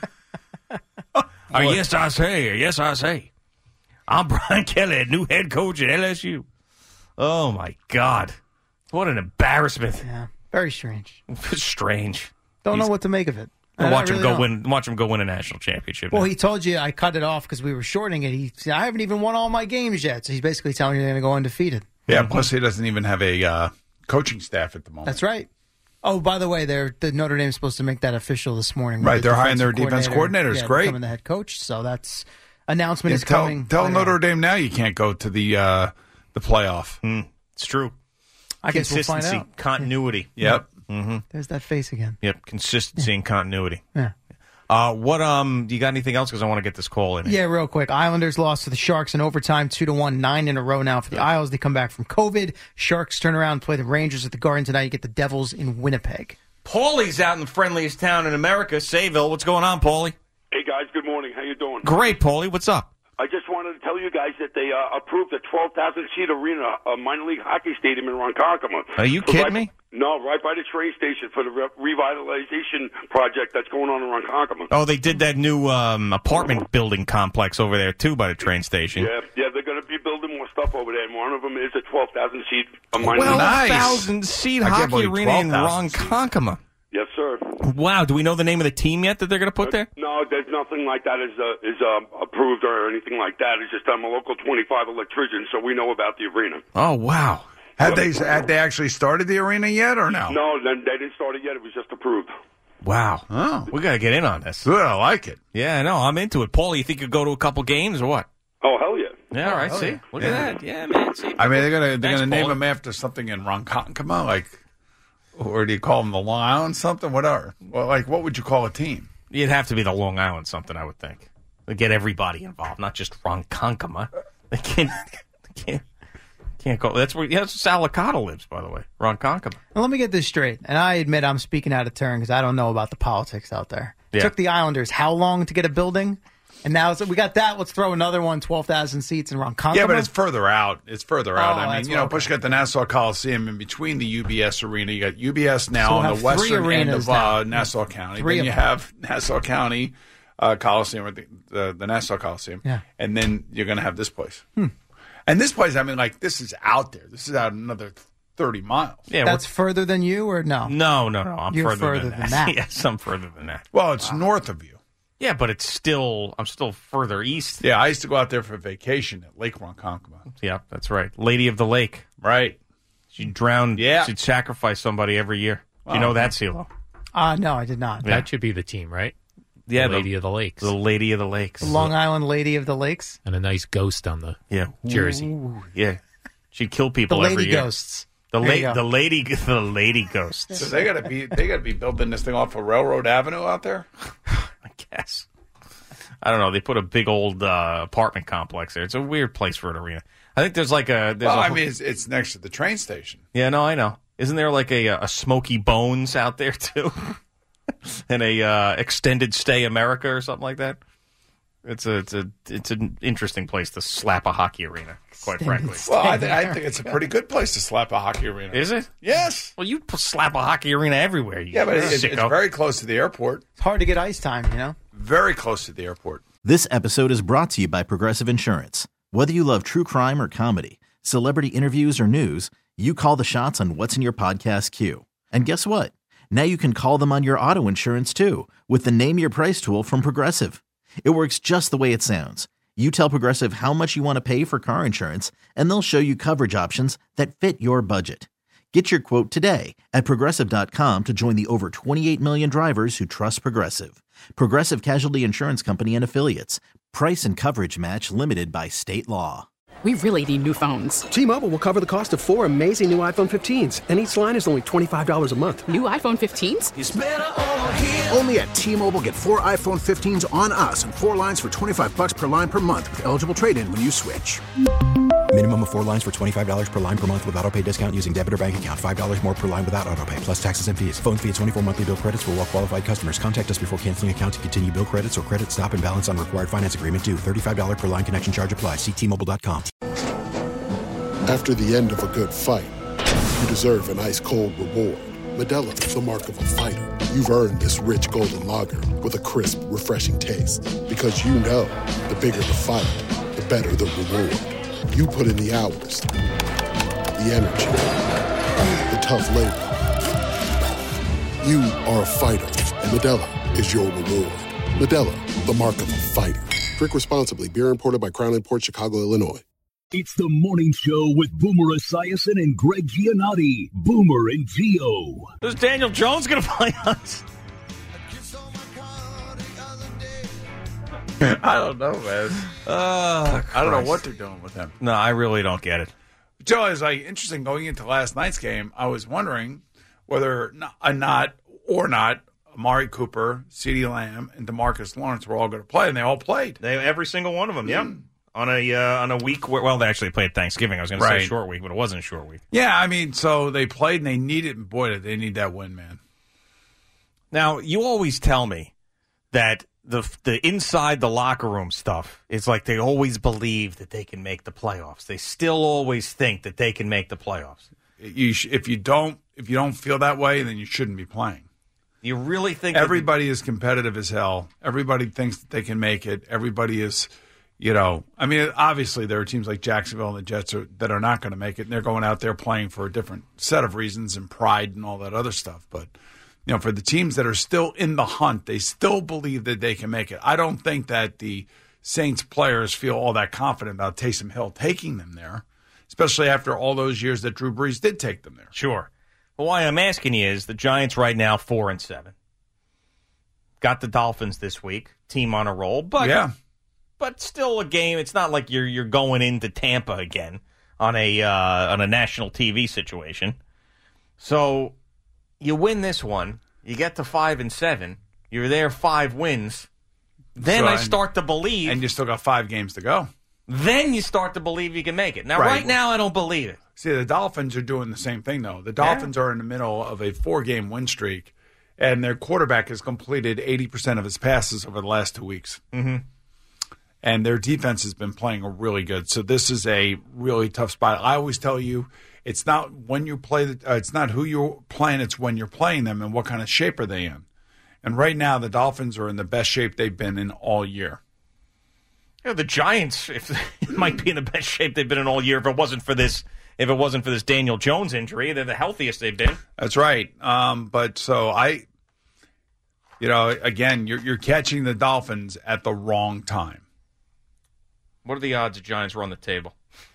oh, yes, I say. Yes, I say. I'm Brian Kelly, new head coach at L S U. Oh, my God. What an embarrassment. Yeah, very strange. Strange. Don't He's- know what to make of it. Well, I watch really him go don't. win. Watch him go win a national championship. Well, now. he told you I cut it off because we were shortening it. He said, I haven't even won all my games yet. So he's basically telling you they're going to go undefeated. Yeah, plus he doesn't even have a uh, coaching staff at the moment. That's right. Oh, by the way, they're, the Notre Dame's supposed to make that official this morning. Right, The they're hiring their defensive defense coordinator. It's yeah, great. becoming the head coach. So that's announcement Yeah, is tell coming. tell later Notre on. Dame now you can't go to the uh, the playoff. Mm, it's true. I guess we'll find Consistency, out. continuity. Yep. Mm-hmm. There's that face again. Yep. Consistency and continuity. Yeah. Uh, what um? You got anything else? Because I want to get this call in. Yeah, real quick. Islanders lost to the Sharks in overtime, two to one, nine in a row now for the Isles. They come back from COVID. Sharks turn around, play the Rangers at the Garden tonight. You get the Devils in Winnipeg. Paulie's out in the friendliest town in America, Sayville. What's going on, Paulie? Hey guys, good morning. How you doing? Great, Paulie. What's up? I just wanted to tell you guys that they uh, approved a twelve thousand seat arena, a minor league hockey stadium in Ronkonkoma. Are you So kidding right, me? No, right by the train station for the re- revitalization project that's going on in Ronkonkoma. Oh, they did that new um, apartment building complex over there too by the train station. Yeah, yeah, they're going to be building more stuff over there, and one of them is a twelve thousand seat a minor Twelve league. thousand seat I can't hockey believe arena in twelve thousand Ronkonkoma. Yes, sir. Wow. Do we know the name of the team yet that they're going to put there? No, there's nothing like that is uh, is uh, approved or anything like that. It's just I'm a local twenty-five electrician, so we know about the arena. Oh, wow. Had they had they actually started the arena yet or no? No, then they didn't start it yet. It was just approved. Wow. Oh. We got to get in on this. Good. I like it. Yeah, I know. I'm into it. Paulie, you think you'll go to a couple games or what? Oh, hell yeah. Yeah, all right. hell See? yeah. Look Yeah. at that. Yeah, man. See? I mean, they're gonna they're Thanks, gonna name Paulie. him after something in Ronkonkoma, like, or do you call them the Long Island something? Whatever. Well, like, what would you call a team? You'd have to be the Long Island something, I would think. They get everybody involved, not just Ronkonkoma. They can't, they can't, can't go. That's where, yeah, that's where Salicata lives, by the way. Ronkonkoma. Now, let me get this straight. And I admit I'm speaking out of turn because I don't know about the politics out there. It Yeah. took the Islanders how long to get a building? And now it's, we got that. Let's throw another one, twelve thousand seats in Ronkonkoma. Yeah, but it's further out. It's further out. Oh, I mean, that's you know, okay. push got the Nassau Coliseum in between the U B S arena. You got U B S now So we'll on have the three western end arenas of uh, now. Nassau County. Three then of you them. have Nassau County uh, Coliseum, or the, the, the Nassau Coliseum. Yeah. And then you're going to have this place. And this place, I mean, like, this is out there. This is out another thirty miles. Yeah, That's further than you or no? No, no, no. I'm You're further, further than, than that. that. Yes, I'm further than that. Well, it's north of you. Yeah, but it's still, I'm still further east. Yeah, I used to go out there for vacation at Lake Ronkonkoma. Yeah, that's right. Lady of the Lake. Right. She drowned. Yeah. She'd sacrifice somebody every year. Do you Oh. know that, CeeLo? Uh, no, I did not. Yeah. That should be the team, right? Yeah, the Lady of the Lakes. The Lady of the Lakes. The Long Island Lady of the Lakes. And a nice ghost on the Yeah. jersey. Ooh, yeah. She'd kill people The every Lady year. Ghosts. The There you late, go. the lady, the lady ghosts. So they got to be they got to be building this thing off of Railroad Avenue out there. I guess. I don't know. They put a big old uh, apartment complex there. It's a weird place for an arena. I think there's like a. There's Well, a I mean, it's, it's next to the train station. yeah, no, I know. Isn't there like a a Smoky Bones out there too, and a uh, extended stay America or something like that? It's a it's a it's an interesting place to slap a hockey arena. Quite frankly, Well, I, th- I think it's a pretty good place to slap a hockey arena. is it? Yes. Well, you p- slap a hockey arena everywhere. You Yeah, but it's, it's sicko. very close to the airport. It's hard to get ice time, you know? Very close to the airport. This episode is brought to you by Progressive Insurance. Whether you love true crime or comedy, celebrity interviews or news, you call the shots on what's in your podcast queue. And guess what? Now you can call them on your auto insurance too with the Name Your Price tool from Progressive. It works just the way it sounds. You tell Progressive how much you want to pay for car insurance, and they'll show you coverage options that fit your budget. Get your quote today at Progressive dot com to join the over twenty-eight million drivers who trust Progressive. Progressive Casualty Insurance Company and Affiliates. Price and coverage match limited by state law. We really need new phones. T-Mobile will cover the cost of four amazing new iPhone fifteens, and each line is only twenty-five dollars a month. New iPhone fifteens? It's better over here. Only at T-Mobile, get four iPhone fifteens on us and four lines for twenty-five bucks per line per month with eligible trade-in when you switch. Minimum of four lines for twenty-five dollars per line per month with autopay discount using debit or bank account. five dollars more per line without autopay, plus taxes and fees. Phone fee at twenty-four monthly bill credits for well-qualified customers. Contact us before canceling account to continue bill credits or credit stop and balance on required finance agreement due. thirty-five dollars per line connection charge applies. See T Mobile dot com. After the end of a good fight, you deserve an ice-cold reward. Modelo is the mark of a fighter. You've earned this rich golden lager with a crisp, refreshing taste. Because you know, the bigger the fight, the better the reward. You put in the hours, the energy, the tough labor. You are a fighter, and Modelo is your reward. Modelo, the mark of a fighter. Drink responsibly. Beer imported by Crown Imports, Chicago, Illinois. It's the morning show with Boomer Esiason and Greg Giannotti. Boomer and Gio. Is Daniel Jones going to play us? I don't know, man. Uh, I don't know what they're doing with him. No, I really don't get it. Joe, it's like interesting going into last night's game. I was wondering whether or not, or not, Amari Cooper, CeeDee Lamb, and DeMarcus Lawrence were all going to play, and they all played. They every single one of them, yeah. Mm. On a uh, on a week where, well, they actually played Thanksgiving. I was going right. to say short week, but it wasn't a short week. Yeah, I mean, so they played and they needed, boy, did they need that win, man. Now, you always tell me that the the inside the locker room stuff is like they always believe that they can make the playoffs. They still always think that they can make the playoffs. You sh- if you don't if you don't feel that way, then you shouldn't be playing. You really think everybody that- is competitive as hell. Everybody thinks that they can make it. Everybody is. You know, I mean, obviously there are teams like Jacksonville and the Jets are, that are not going to make it, and they're going out there playing for a different set of reasons and pride and all that other stuff. But, you know, for the teams that are still in the hunt, they still believe that they can make it. I don't think that the Saints players feel all that confident about Taysom Hill taking them there, especially after all those years that Drew Brees did take them there. Sure. Well, why I'm asking you is the Giants right now four and seven. Got the Dolphins this week, team on a roll, but yeah. But still a game. It's not like you're you're going into Tampa again on a uh, on a national T V situation. So you win this one, you get to five and seven. You're there five wins. Then so, I start to believe, and you still got five games to go. Then you start to believe you can make it. Now, right, right now, I don't believe it. See, the Dolphins are doing the same thing though. The Dolphins yeah. are in the middle of a four-game win streak, and their quarterback has completed eighty percent of his passes over the last two weeks. Mm-hmm. And their defense has been playing really good. So this is a really tough spot. I always tell you, it's not when you play. The, uh, it's not who you're playing. It's when you're playing them and what kind of shape are they in. And right now, the Dolphins are in the best shape they've been in all year. You know, the Giants if, might be in the best shape they've been in all year if it wasn't for this. If it wasn't for this Daniel Jones injury, they're the healthiest they've been. That's right. Um, but so I, you know, again, you're you're catching the Dolphins at the wrong time. What are the odds the Giants were on the table?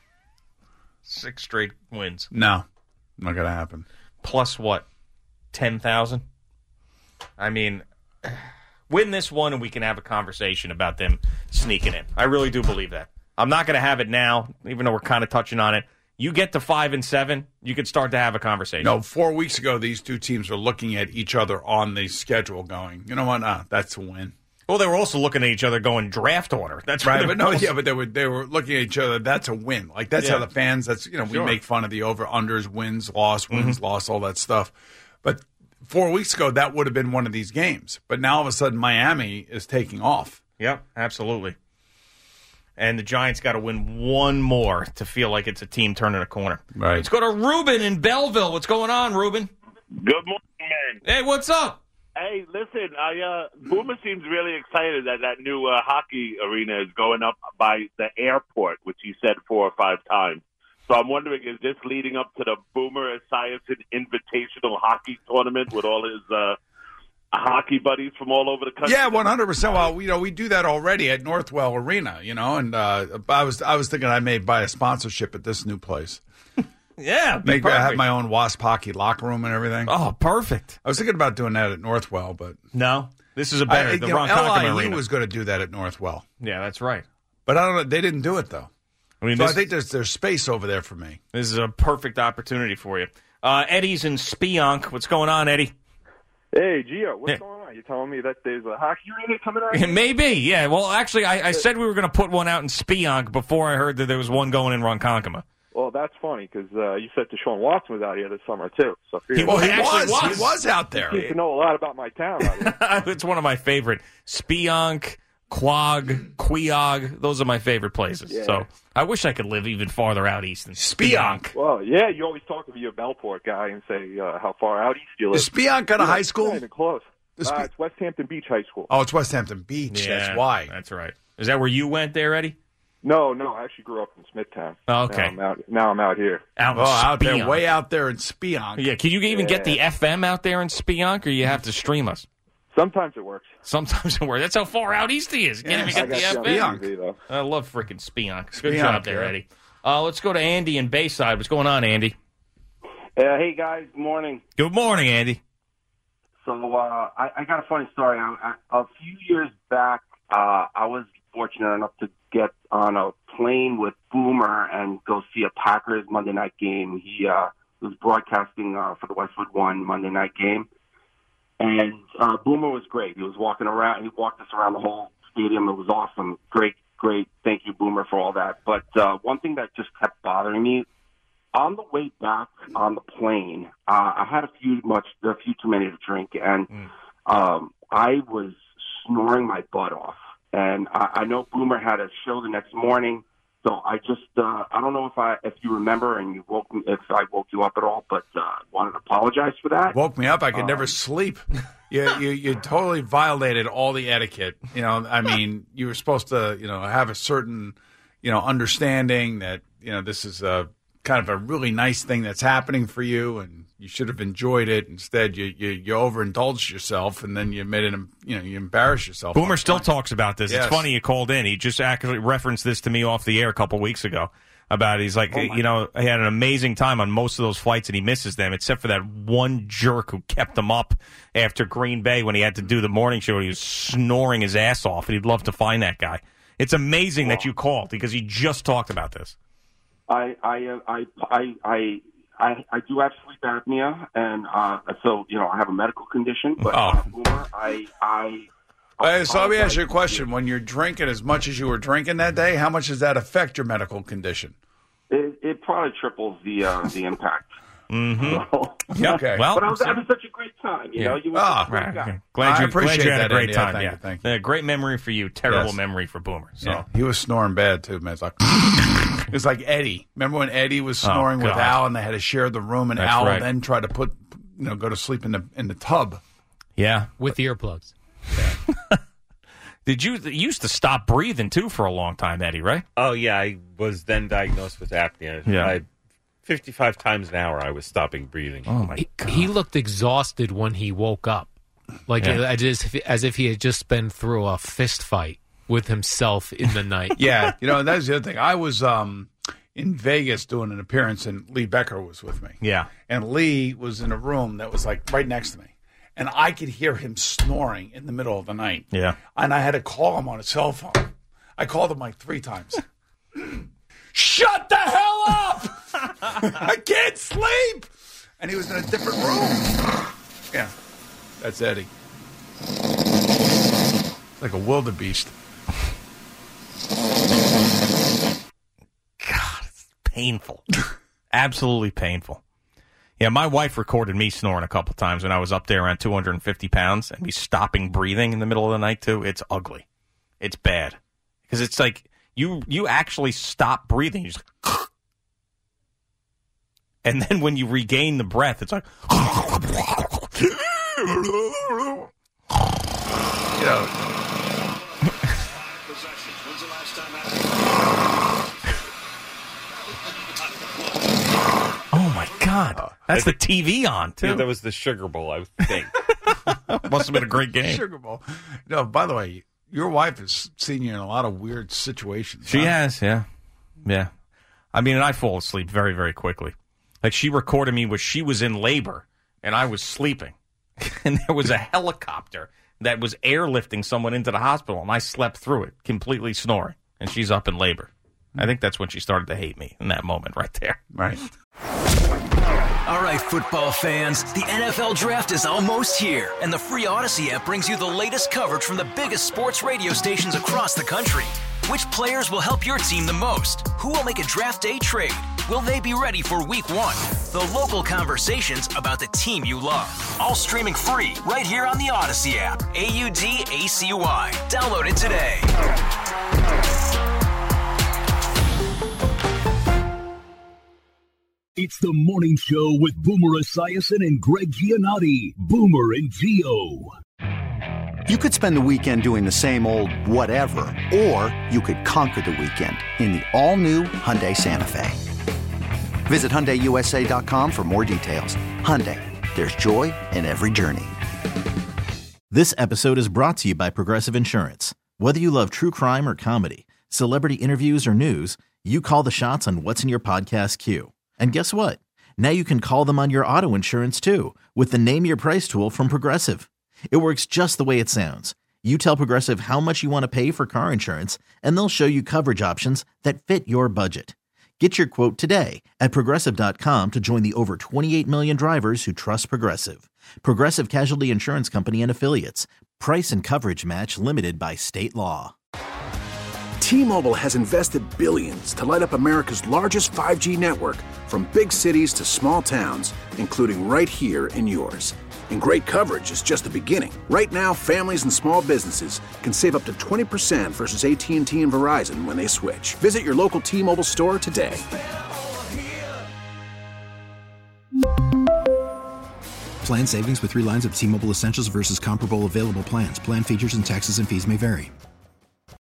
Six straight wins. No, not going to happen. Plus what? ten thousand? I mean, win this one and we can have a conversation about them sneaking in. I really do believe that. I'm not going to have it now, even though we're kind of touching on it. You get to five and seven, you could start to have a conversation. No, four weeks ago, these two teams were looking at each other on the schedule going, you know what, nah, that's a win. Well, they were also looking at each other going draft order. That's right, but no, also... yeah, but they were they were looking at each other. That's a win. Like that's yeah. how the fans. That's you know we sure. make fun of the over unders, wins, loss, wins, mm-hmm. loss, all that stuff. But four weeks ago, that would have been one of these games. But now all of a sudden, Miami is taking off. Yep, absolutely. And the Giants got to win one more to feel like it's a team turning a corner. Right. Let's go to Ruben in Belleville. What's going on, Ruben? Good morning, man. Hey, what's up? Hey, listen, I uh, Boomer seems really excited that that new uh, hockey arena is going up by the airport, which he said four or five times. So I'm wondering, is this leading up to the Boomer Esiason Invitational Hockey Tournament with all his uh, hockey buddies from all over the country. Yeah, one hundred percent. Well, you know, we do that already at Northwell Arena, you know, and uh, I was I was thinking I may buy a sponsorship at this new place. Yeah, Make I have my own Wasp hockey locker room and everything. Oh, perfect. I was thinking about doing that at Northwell, but no, this is a better. I, the you know, Ronkonkoma L I U Arena was going to do that at Northwell. Yeah, that's right. But I don't know. They didn't do it though. I mean, so this, I think there's there's space over there for me. This is a perfect opportunity for you. Uh, Eddie's in Spionk. What's going on, Eddie? Hey, Gio, what's Yeah. going on? You're telling me that there's a hockey arena coming out? Maybe, yeah. Well, actually, I, I said we were going to put one out in Spionk before I heard that there was one going in Ronkonkoma. Well, that's funny because uh, you said Deshaun Watson was out here this summer too. So He- well, he was. He was out there. You seem to know a lot about my town. Out here. It's one of my favorite. Spionk, Quag, Queog. Those are my favorite places. Yeah. So I wish I could live even farther out east than Spionk. Well, yeah, you always talk to me a Bellport guy and say uh, how far out east you live. Is Spionk got a Yeah, high it's school? Not even close. The Uh, Spe- it's West Hampton Beach High School. Oh, it's West Hampton Beach. Yeah, That's why. That's right. Is that where you went there, Eddie? No, no, I actually grew up in Smithtown. Oh, okay. Now I'm out, now I'm out here. Out in Oh, out there, Spionk. way out there in Spionk. Yeah, can you even get the F M out there in Spionk, or you have to stream us? Sometimes it works. Sometimes it works. That's how far out east he is. You can't Yes, even I get the got F you M. on T V, though. I love freaking Spionk. Good Spionk, job there, yeah. Eddie. Uh, let's go to Andy in Bayside. What's going on, Andy? Uh, hey guys, good morning. Good morning, Andy. So uh, I, I got a funny story. I, I, a few years back, uh, I was fortunate enough to get on a plane with Boomer and go see a Packers Monday night game. He uh, was broadcasting uh, for the Westwood One Monday night game, and uh, Boomer was great. He was walking around. He walked us around the whole stadium. It was awesome. Great, great. Thank you, Boomer, for all that. But uh, one thing that just kept bothering me. On the way back on the plane, uh, I had a few much, a few too many to drink, and um, I was snoring my butt off. And I, I know Boomer had a show the next morning, so I just, uh, I don't know if I, if you remember, and you woke me, if I woke you up at all, but uh, wanted to apologize for that. Woke me up. I could Um, never sleep. You, you you totally violated all the etiquette. You know, I mean, you were supposed to, you know, have a certain, you know, understanding that, you know, this is a kind of a really nice thing that's happening for you, and you should have enjoyed it. Instead, you you, you overindulged yourself, and then you made it, you know, you embarrassed yourself. Boomer still talks about this. Yes. It's funny you called in. He just actually referenced this to me off the air a couple weeks ago about it. He's like, Oh, my you know, he had an amazing time on most of those flights, and he misses them, except for that one jerk who kept him up after Green Bay when he had to do the morning show. He was snoring his ass off, and he'd love to find that guy. It's amazing that you called because he just talked about this. I I uh, I I I I, I do have sleep apnea, and uh, so you know I have a medical condition. But uh, Boomer, I I. Hey, so let me ask you a question. When you're drinking as much as you were drinking that day, how much does that affect your medical condition? It, it probably triples the uh, the impact. Mm-hmm. So- Okay. Well, but I was having such a great time. You know, you were Ah, such a great right, guy. okay. Glad I you, appreciate glad you had that, a great Andy. time. Thank yeah. you, thank Yeah, great memory for you. Terrible Yes. memory for Boomer. So Yeah, he was snoring bad too, man. It's like it's like Eddie. Remember when Eddie was Oh, snoring with God. Al, and they had to share the room, and That's Al right. then tried to put, you know, go to sleep in the in the tub. yeah, with earplugs. Did you you used to stop breathing too for a long time, Eddie? Right? Oh yeah, I was then diagnosed with apnea. Yeah. I, fifty-five times an hour, I was stopping breathing. Oh my He, he looked exhausted when he woke up, like Yeah. as, if, as if he had just been through a fist fight with himself in the night. Yeah, you know, and that's the other thing. I was um, in Vegas doing an appearance, and Lee Becker was with me. Yeah. And Lee was in a room that was like right next to me. And I could hear him snoring in the middle of the night. Yeah. And I had to call him on his cell phone. I called him like three times. Shut the hell up! I can't sleep! And he was in a different room. Yeah. That's Eddie. Like a wildebeest. Painful. Absolutely painful. Yeah, my wife recorded me snoring a couple times when I was up there around two hundred fifty pounds and me stopping breathing in the middle of the night, too. It's ugly. It's bad. Because it's like you you actually stop breathing. You just and then when you regain the breath, it's like You know, oh my God. That's the T V on, too. Yeah, that was the Sugar Bowl, I think. Must have been a great game. Sugar Bowl. No, by the way, your wife has seen you in a lot of weird situations. She huh? has, yeah. Yeah. I mean, and I fall asleep very, very quickly. Like, she recorded me where she was in labor, and I was sleeping. And there was a helicopter that was airlifting someone into the hospital, and I slept through it, completely snoring. And she's up in labor. I think that's when she started to hate me, in that moment right there. Right. All right, football fans, the N F L Draft is almost here, and the free Odyssey app brings you the latest coverage from the biggest sports radio stations across the country. Which players will help your team the most? Who will make a draft day trade? Will they be ready for week one? The local conversations about the team you love. All streaming free right here on the Odyssey app. A U D A C Y. Download it today. It's the morning show with Boomer Esiason and Greg Giannotti. Boomer and Gio. You could spend the weekend doing the same old whatever, or you could conquer the weekend in the all-new Hyundai Santa Fe. Visit Hyundai U S A dot com for more details. Hyundai, there's joy in every journey. This episode is brought to you by Progressive Insurance. Whether you love true crime or comedy, celebrity interviews or news, you call the shots on what's in your podcast queue. And guess what? Now you can call them on your auto insurance too with the Name Your Price tool from Progressive. It works just the way it sounds. You tell Progressive how much you want to pay for car insurance, and they'll show you coverage options that fit your budget. Get your quote today at Progressive dot com to join the over twenty-eight million drivers who trust Progressive. Progressive Casualty Insurance Company and Affiliates. Price and coverage match limited by state law. T-Mobile has invested billions to light up America's largest five G network, from big cities to small towns, including right here in yours. And great coverage is just the beginning. Right now, families and small businesses can save up to twenty percent versus A T and T and Verizon when they switch. Visit your local T-Mobile store today. Plan savings with three lines of T-Mobile Essentials versus comparable available plans. Plan features and taxes and fees may vary.